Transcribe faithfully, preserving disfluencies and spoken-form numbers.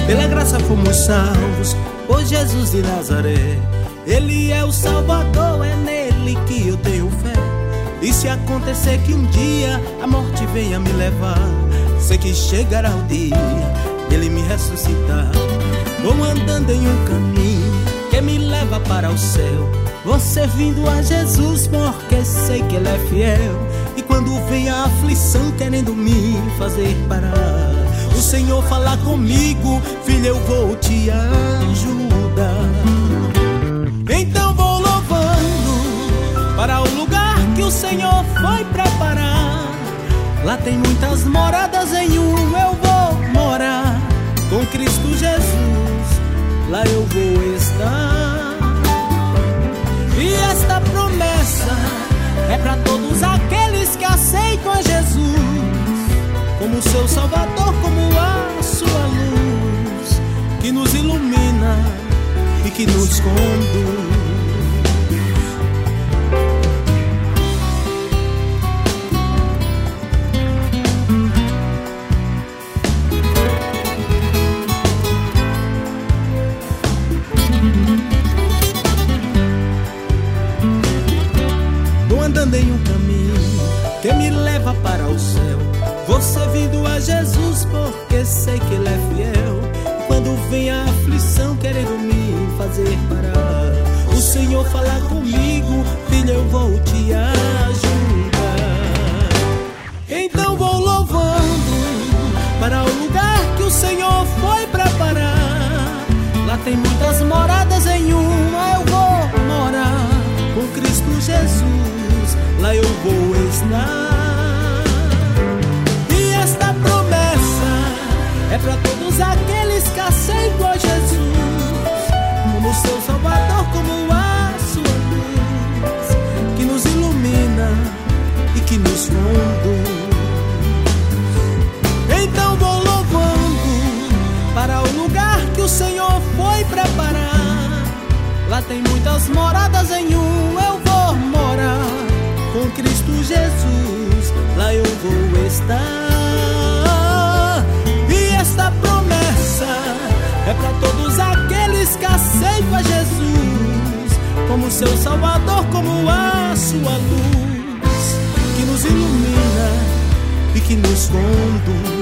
Pela graça fomos salvos por Jesus de Nazaré. Ele é o Salvador, é nele que eu tenho fé. E se acontecer que um dia a morte venha me levar, sei que chegará o dia dele me ressuscitar. Vou andando em um caminho que me leva para o céu. Vou servindo a Jesus porque sei que Ele é fiel. E quando vem a aflição querendo me fazer parar, o Senhor fala comigo: filho, eu vou te ajudar. Então vou louvando para o lugar que o Senhor foi preparar. Lá tem muitas moradas, em um eu vou morar. Com Cristo Jesus, lá eu vou estar. E esta promessa é para todos aqueles que aceitam a Jesus como seu Salvador, como a sua luz, que nos ilumina e que nos conduz. Vou andando em um caminho que me leva para o céu. Vou servindo a Jesus porque sei que Ele é fiel. E quando vem a aflição querendo me fazer parar, o Senhor fala comigo: filho, eu vou te ajudar. Então vou louvando para o lugar que o Senhor foi preparar. Lá tem muitas moradas, em uma eu vou morar. Com Cristo Jesus, lá eu vou estar. E esta promessa é para todos aqueles que aceitam a Jesus como seu Salvador, como a sua luz, que nos ilumina e que nos conduz. Então vou louvando para o lugar que o Senhor foi preparar. Lá tem muitas moradas, em um eu vou morar. Com Cristo Jesus, lá eu vou estar. E esta promessa é para todos aqueles que aceitam a Jesus como seu Salvador, como a sua luz, que nos ilumina e que nos conduz.